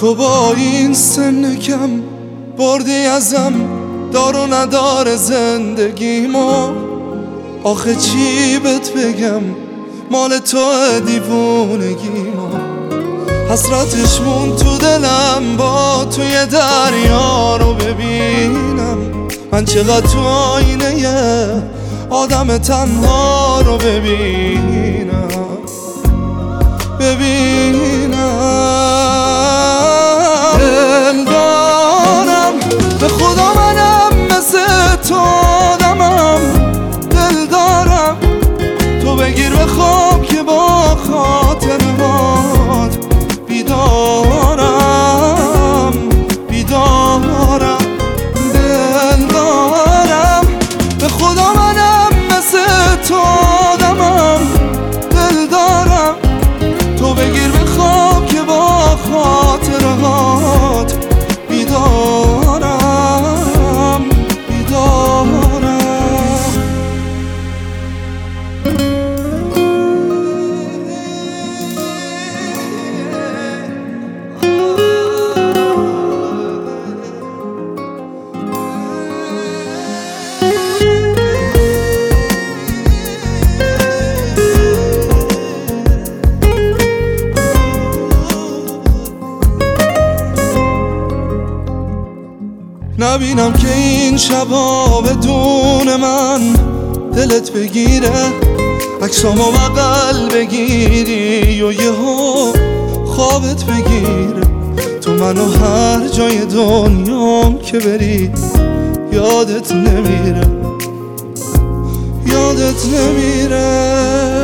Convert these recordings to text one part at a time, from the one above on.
تو با این سن کم بردی ازم دار و ندار زندگی ما. آخه چی بهت بگم مال تو دیوونگی ما. حسرتش مون تو دلم با توی دریا رو ببینم. من چقدر تو آینه آدم تنها رو ببینم دل دارم به خدا منم مثل تو آدمم. دل دارم تو بگیر به خواب که با خاطرات بیدارم بیدارم. دل دارم به خدا منم مثل تو آدمم. دل دارم تو بگیر به خواب که با خاطرات بیدارم بیدارم. نبینم که این شبا بدون من دلت بگیره، عکسامو بغل بگیری و یهو خوابت بگیره. تو منو هر جای دنیام که بری یادت نمیره یادت نمیره.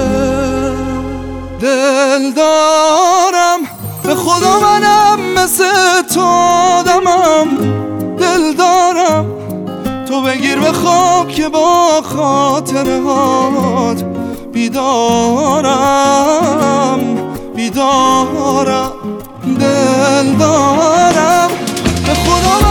دل دارم به خدا منم مثل تو آدمم. دل دارم تو بگیر به خواب که با خاطرات بیدارم بیدارم. دل دارم به خدا